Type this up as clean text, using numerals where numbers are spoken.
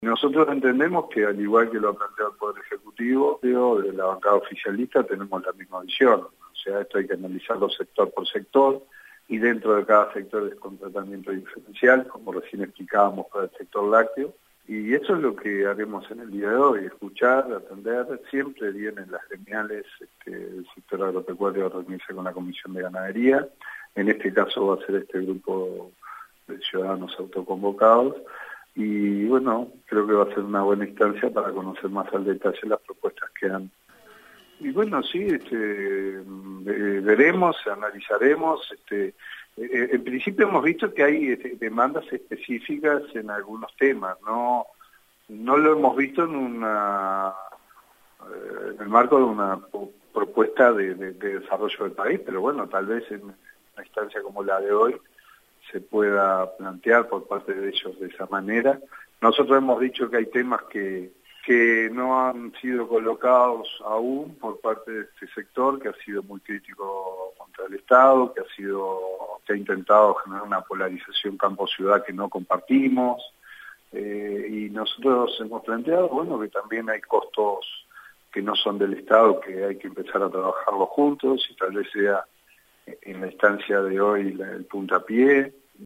Nosotros entendemos que, al igual que lo ha planteado el Poder Ejecutivo, de la bancada oficialista tenemos la misma visión. O sea, esto hay que analizarlo sector por sector, y dentro de cada sector es con tratamiento diferencial, como recién explicábamos para el sector lácteo. Y eso es lo que haremos en el día de hoy, escuchar, atender. Siempre vienen las gremiales, el sector agropecuario a reunirse con la Comisión de Ganadería. En este caso va a ser este grupo de ciudadanos autoconvocados. Y bueno, creo que va a ser una buena instancia para conocer más al detalle las propuestas que han. Y bueno, sí, veremos, analizaremos. En principio hemos visto que hay demandas específicas en algunos temas, no lo hemos visto en el marco de una propuesta de desarrollo del país, pero bueno, tal vez en una instancia como la de hoy se pueda plantear por parte de ellos de esa manera. Nosotros hemos dicho que hay temas que no han sido colocados aún por parte de este sector, que ha sido muy crítico contra el Estado, que ha intentado generar una polarización campo-ciudad que no compartimos, y nosotros hemos planteado, bueno, que también hay costos que no son del Estado, que hay que empezar a trabajarlos juntos, y tal vez sea en la instancia de hoy el puntapié.